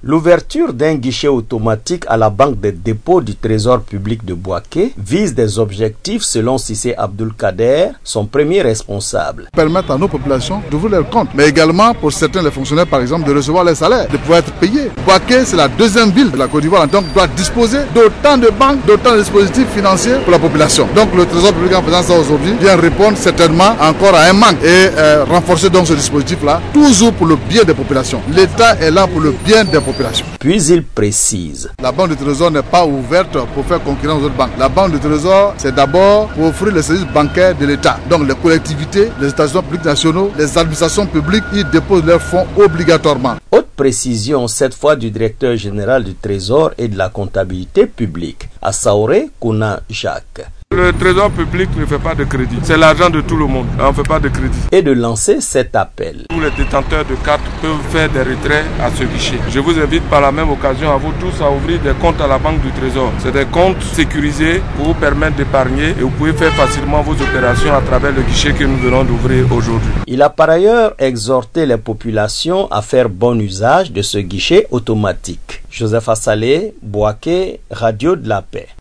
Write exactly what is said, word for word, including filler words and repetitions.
L'ouverture d'un guichet automatique à la Banque des dépôts du Trésor public de Bouaké vise des objectifs selon Cissé Abdulkader, son premier responsable. Permettre à nos populations d'ouvrir leurs comptes, mais également pour certains les fonctionnaires par exemple de recevoir les salaires, de pouvoir être payés. Bouaké, c'est la deuxième ville de la Côte d'Ivoire, donc doit disposer d'autant de banques, d'autant de dispositifs financiers pour la population. Donc le Trésor public en faisant ça aujourd'hui vient répondre certainement encore à un manque et euh, renforcer donc ce dispositif-là, toujours pour le bien des populations. L'État est là pour le bien des populations. Puis il précise. La Banque du Trésor n'est pas ouverte pour faire concurrence aux autres banques. La Banque du Trésor, c'est d'abord pour offrir les services bancaires de l'État. Donc les collectivités, les établissements publics nationaux, les administrations publiques, ils déposent leurs fonds obligatoirement. Haute précision cette fois du directeur général du Trésor et de la comptabilité publique, Assaoré Kouna Jacques. Le Trésor public ne fait pas de crédit. C'est l'argent de tout le monde. On ne fait pas de crédit. Et de lancer cet appel. Tous les détenteurs de cartes peuvent faire des retraits à ce guichet. Je vous invite par la même occasion à vous tous à ouvrir des comptes à la Banque du Trésor. C'est des comptes sécurisés pour vous permettre d'épargner et vous pouvez faire facilement vos opérations à travers le guichet que nous venons d'ouvrir aujourd'hui. Il a par ailleurs exhorté les populations à faire bon usage de ce guichet automatique. Joseph Assalé, Bouaké, Radio de la Paix.